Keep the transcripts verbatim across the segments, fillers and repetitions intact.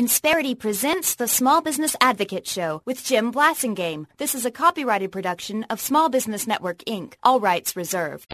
Insperity presents the Small Business Advocate Show with Jim Blasingame. This is a copyrighted production of Small Business Network, Incorporated. All rights reserved.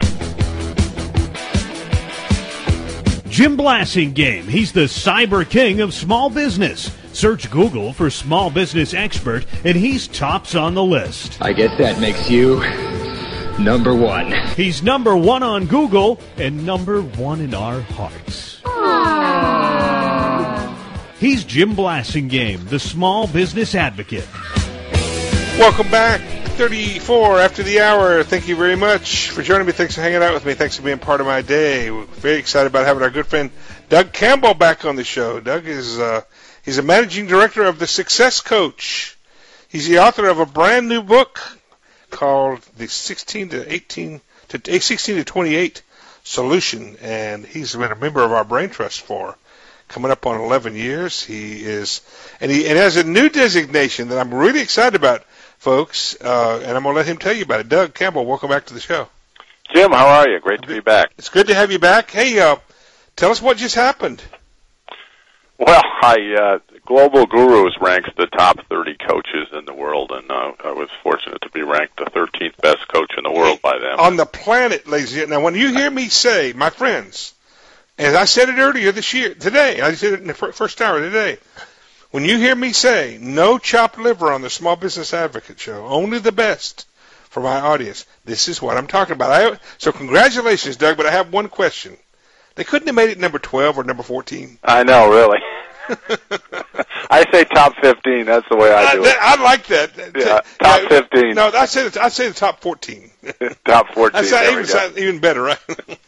Jim Blasingame. He's the cyber king of small business. Search Google for small business expert, and he's tops on the list. I guess that makes you number one. He's number one on Google and number one in our hearts. Aww. He's Jim Blasingame, the small business advocate. Welcome back. thirty-four after the hour. Thank you very much for joining me. Thanks for hanging out with me. Thanks for being part of my day. We're very excited about having our good friend Doug Campbell back on the show. Doug is uh, he's a managing director of The Success Coach. He's the author of a brand new book called The sixteen to eighteen to sixteen to twenty-eight Solution, and he's been a member of our Brain Trust for coming up on eleven years. He is, and he and has a new designation that I'm really excited about, folks, uh, and I'm going to let him tell you about it. Doug Campbell, welcome back to the show. Jim, how are you? Great to be back. It's good to have you back. Hey, uh, tell us what just happened. Well, I, uh, Global Gurus ranks the top thirty coaches in the world, and uh, I was fortunate to be ranked the thirteenth best coach in the world by them. On the planet, ladies and gentlemen. Now, when you hear me say, my friends, as I said it earlier this year, today, I said it in the first hour today, when you hear me say, no chopped liver on the Small Business Advocate Show, only the best for my audience, this is what I'm talking about. I, so congratulations, Doug, but I have one question. They couldn't have made it number twelve or number fourteen. I know, really. I say top fifteen. That's the way I do uh, it. I like that. Yeah, top yeah, fifteen. No, I say I say the top fourteen. Top fourteen. That's even, sound, even better, right?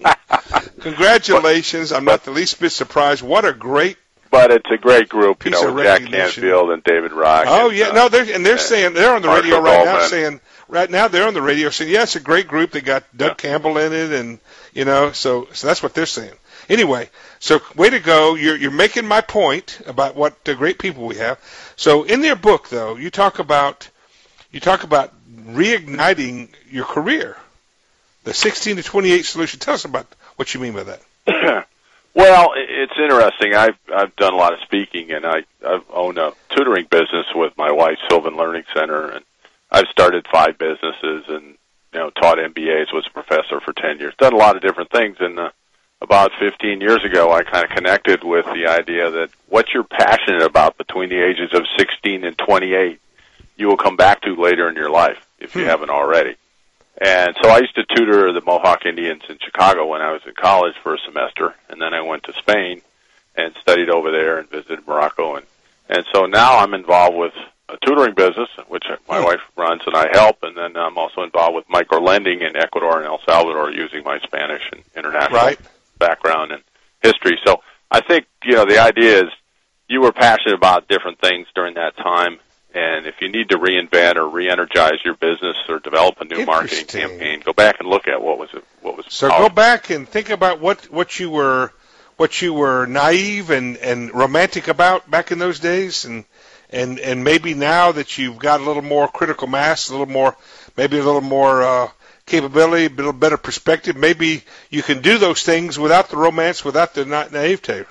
Congratulations. I'm not the least bit surprised. What a great. But it's a great group, you piece know, of with Jack Canfield and David Rock. Oh and, yeah, uh, no, they're and they're saying they're on the Marshall radio right now Goldman. saying right now they're on the radio saying yeah, it's a great group. They got Doug yeah. Campbell in it, and you know, so so that's what they're saying. Anyway, so way to go. You're you're making my point about what uh, great people we have. So in their book, though, you talk about you talk about reigniting your career, the sixteen to twenty-eight solution. Tell us about what you mean by that. Well, it's interesting. I've I've done a lot of speaking, and I I've owned a tutoring business with my wife, Sylvan Learning Center, and I've started five businesses, and you know, taught M B As, was a professor for ten years, done a lot of different things, and uh, about fifteen years ago, I kind of connected with the idea that what you're passionate about between the ages of sixteen and twenty-eight, you will come back to later in your life if you hmm. haven't already. And so I used to tutor the Mohawk Indians in Chicago when I was in college for a semester, and then I went to Spain and studied over there and visited Morocco. And, and so now I'm involved with a tutoring business, which my wife runs and I help, and then I'm also involved with micro-lending in Ecuador and El Salvador using my Spanish and international right. background and history. So I think, you know, the idea is you were passionate about different things during that time, and if you need to reinvent or re-energize your business or develop a new marketing campaign, go back and look at what was it, what was. So powerful. Go back and think about what, what you were what you were naive and, and romantic about back in those days, and and and maybe now that you've got a little more critical mass, a little more, maybe a little more uh, capability, a little better perspective, maybe you can do those things without the romance, without the na- naivete.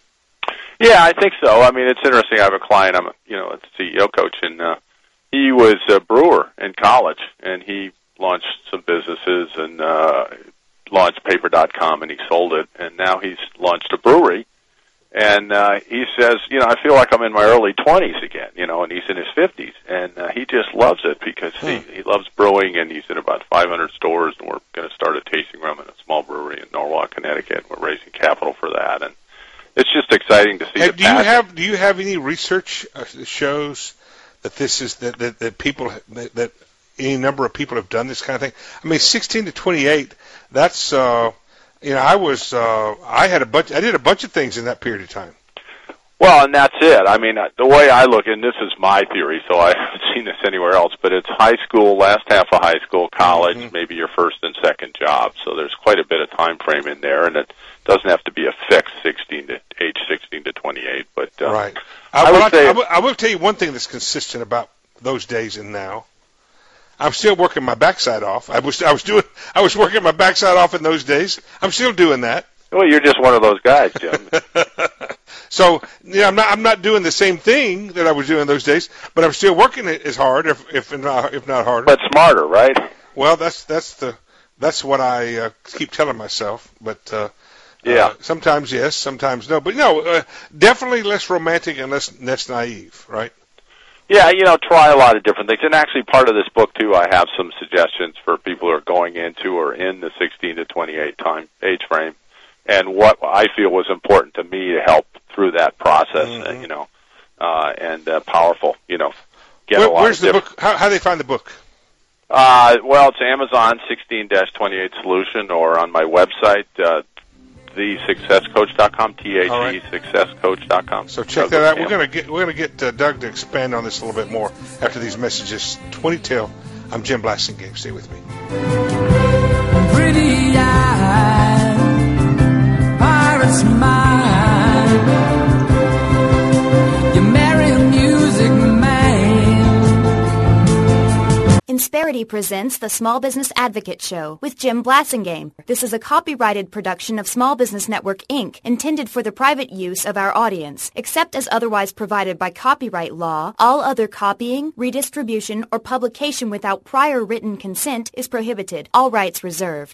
Yeah, I think so. I mean, it's interesting. I have a client. I'm, a, you know, a C E O coach, and uh, he was a brewer in college, and he launched some businesses and uh, launched paper dot com, and he sold it, and now he's launched a brewery. And uh, he says, you know, I feel like I'm in my early twenties again, you know, and he's in his fifties, and uh, he just loves it because hmm. he, he loves brewing, and he's in about five hundred stores, and we're going to start a tasting room in a small brewery in Norwalk, Connecticut. We're raising capital for that, and it's just exciting to see. Hey, the do you passion. have do you have any research uh, that shows that this is that that, that people that, that any number of people have done this kind of thing? I mean, sixteen to twenty-eight. That's uh, you know, I was uh, I had a bunch. I did a bunch of things in that period of time. Well, and that's it. I mean, the way I look, and this is my theory, so I haven't seen this anywhere else, but it's high school, last half of high school, college, mm-hmm. maybe your first and second job. So there's quite a bit of time frame in there, and it doesn't have to be a fixed sixteen to age sixteen to twenty-eight. But uh, right, I, I, would I, say I, will, I will tell you one thing that's consistent about those days and now. I'm still working my backside off. I was I was doing I was working my backside off in those days. I'm still doing that. Well, you're just one of those guys, Jim. So, you know, I'm not I'm not doing the same thing that I was doing those days, but I'm still working it as hard, if if not if not harder. But smarter, right? Well, that's that's the that's what I uh, keep telling myself. But uh, yeah, uh, sometimes yes, sometimes no. But no, uh, definitely less romantic and less less naive, right? Yeah, you know, try a lot of different things. And actually, part of this book, too, I have some suggestions for people who are going into or in the sixteen to twenty-eight time age frame, and what I feel was important to me to help through that process, mm-hmm. and, you know, uh, and uh, powerful, you know, get Where, a lot where's of the book? How, how do they find the book? Uh, well, it's Amazon sixteen to twenty-eight Solution, or on my website, uh, the success coach dot com, T H E success coach dot com. So check that out. We're gonna get we're gonna get uh, Doug to expand on this a little bit more after these messages. twenty till. I'm Jim Blasingame. Stay with me. Pretty eyes, pirate's mind. You marry a music man. Insperity presents the Small Business Advocate Show with Jim Blasingame. This is a copyrighted production of Small Business Network, Incorporated, intended for the private use of our audience. Except as otherwise provided by copyright law, all other copying, redistribution, or publication without prior written consent is prohibited. All rights reserved.